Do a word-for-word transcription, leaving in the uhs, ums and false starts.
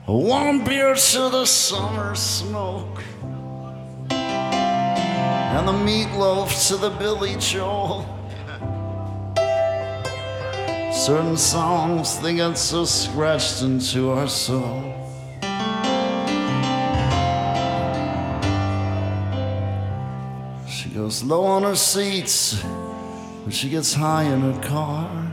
One beer to the summer smoke, and the meatloaf to the Billy Joel. Certain songs, they get so scratched into our soul. She goes low on her seats when she gets high in her car.